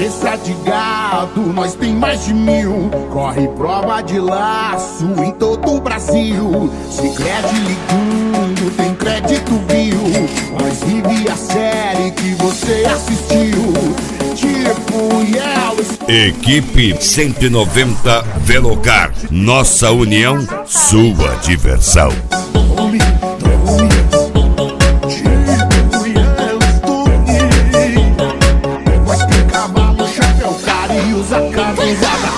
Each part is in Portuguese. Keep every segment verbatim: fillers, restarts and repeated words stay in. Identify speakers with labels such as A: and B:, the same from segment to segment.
A: cabeça de gado, nós tem mais de mil. Corre prova de laço em todo o Brasil. Cicred ligando, tem crédito viu. Nós vive a série que você assistiu. Tipo Yellowstone.
B: Equipe cento e noventa Velocar. Nossa união, sua diversão.
A: Usa camisada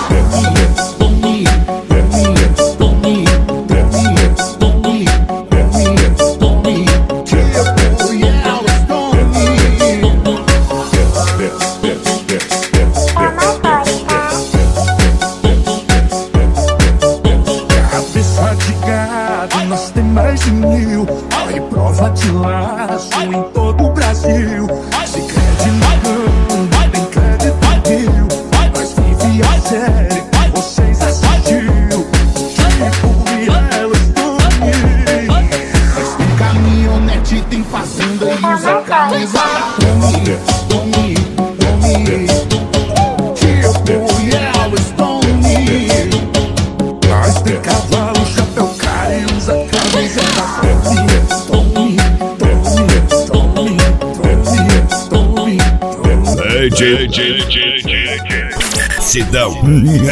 A: cabeça de gado, nós tem mais de mil. Corre prova de laço em todo o Brasil. Se crede no tem crédito viu. Nós vive a série que vocês assistiu. Tipo Yellowstone. Nós tem caminhonete, tem fazenda e usa camisa Tommy, Tommy, Tommy. Tipo Yellowstone. Nós tem cavalo, chapéu, cara e usa camisa Tommy, Tommy, Tommy, Tommy, Tommy, Tommy.
B: D J Sidão.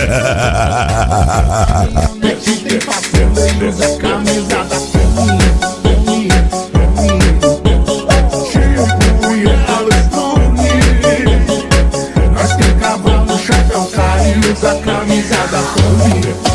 A: Pet tem fazenda e usa camisa da Tommy, Tommy, Tommy. Tipo Yellowstone. Nós tem cavalo, chapéu, cara e usa camisa da Tommy.